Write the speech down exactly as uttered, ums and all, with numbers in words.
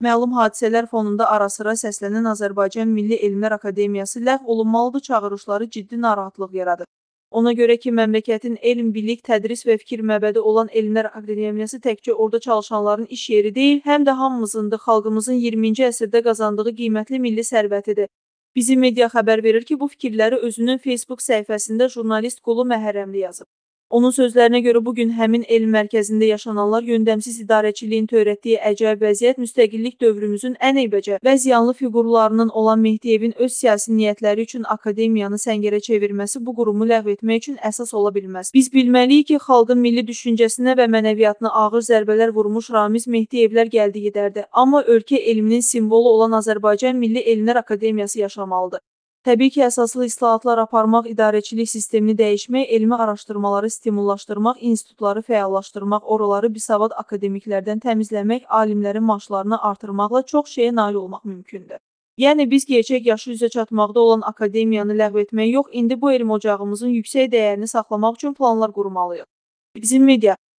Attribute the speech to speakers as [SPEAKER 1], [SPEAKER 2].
[SPEAKER 1] Məlum hadisələr fonunda ara-sıra səslənən Azərbaycan Milli Elmlər Akademiyası ləğv olunmalıdır çağırışları ciddi narahatlıq yaradır. Ona görə ki, məmləkətin elm, bilik, tədris və fikir məbədi olan Elmlər Akademiyası təkcə orada çalışanların iş yeri deyil, həm də hamımızındır, xalqımızın iyirminci əsrdə qazandığı qiymətli milli sərvətidir. Bizim media xəbər verir ki, bu fikirləri özünün Facebook səhifəsində jurnalist Qulu Məhərrəmli yazıb. Onun sözlərinə görə bugün həmin elm mərkəzində yaşananlar yöndəmsiz idarəçiliyin törətdiyi əcaib vəziyyət müstəqillik dövrümüzün ən eybəcər və ziyanlı fiqurlarının olan Mehdiyevin öz siyasi niyyətləri üçün akademiyanı səngərə çevirməsi bu qurumu ləğv etmək üçün əsas ola bilməz. Biz bilməliyik ki, xalqın milli düşüncəsinə və mənəviyyatına ağır zərbələr vurmuş Ramiz Mehdiyevlər gəldi gedərdi. Amma ölkə elminin simvolu olan Azərbaycan Milli Elmlər Akademiyası yaşamalıdır. Təbii ki, əsaslı islahatlar aparmaq, idarəçilik sistemini dəyişmək, elmi araşdırmaları stimullaşdırmaq, institutları fəallaşdırmaq, oraları bisavad akademiklərdən təmizləmək, alimlərin maaşlarını artırmaqla çox şeyə nail olmaq mümkündür. Yəni biz gerçək yaşı üzə çatmaqda olan akademiyanı ləğv etmək yox, indi bu elm ocağımızın yüksək dəyərini saxlamaq üçün planlar qurmalıyıq. Bizim media